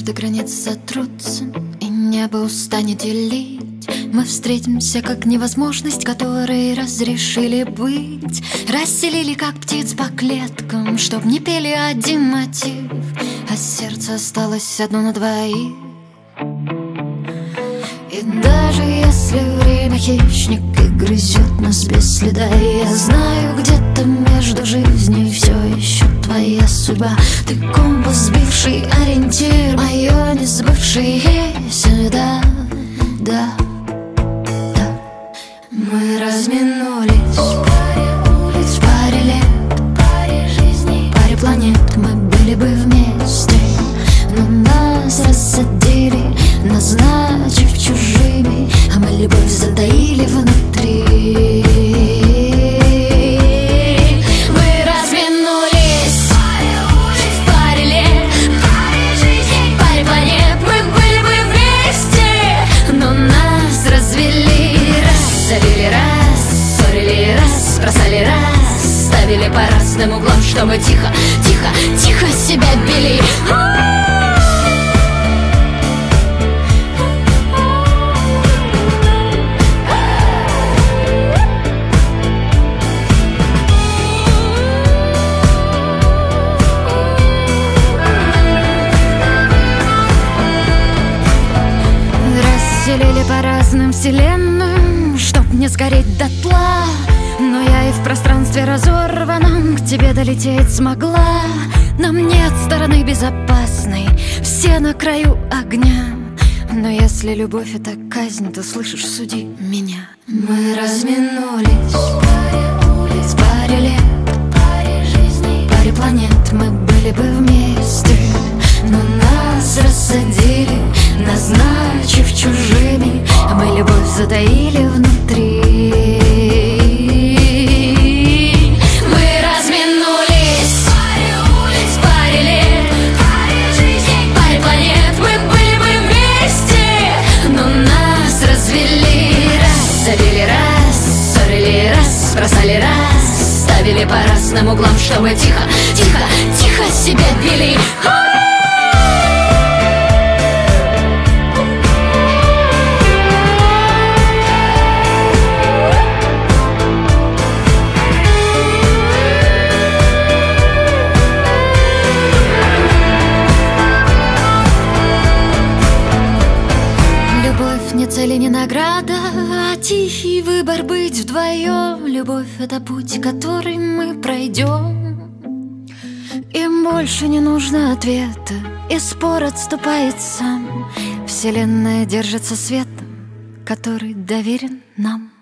Однажды границы сотрутся, и небо устанет делить. Мы встретимся как невозможность, которой разрешили быть. Расселили как птиц по клеткам, чтоб не пели один мотив, а сердце осталось одно на двоих. И даже если время хищник и грызет нас без следа, я знаю, где-то между жизнью все еще твоя судьба. Ты компас, сбивший ориентир, мое несбывшееся, да, да, да. Мы разминулись в паре улиц, в паре лет, в паре жизней, в паре планет. Мы были бы вместе, но нас рассадили, назначив чужими, а мы любовь затаили внутри. Мы разминулись в паре улиц, в паре лет, в паре жизней, в паре планет. Мы были бы вместе, но нас развели, разделили, рассорили, раз, бросали, раз, ставили по разным углам, чтобы тихо, тихо, тихо себя били. Разделили по разным вселенным, чтоб не сгореть дотла. Но я и в пространстве разорванном к тебе долететь смогла. Нам нет стороны безопасной, все на краю огня. Но если любовь — это казнь, то слышишь, суди меня. Мы разминулись в паре улиц, в паре лет, в паре жизней, в паре планет. Мы были бы вместе, но нас рассадили, назначив чужими, а мы любовь затаили внутри. Мы разминулись в паре улиц, в паре лет, в паре жизней, в паре планет. Мы были бы вместе, но нас развели, разделили, рассорили, раз, бросали, раз, ставили по разным углам, чтобы тихо, тихо, тихо себя били. Не цель и не награда, а тихий выбор быть вдвоем. Любовь — это путь, который мы пройдем. Им больше не нужно ответа, и спор отступает сам. Вселенная держится светом, который доверен нам.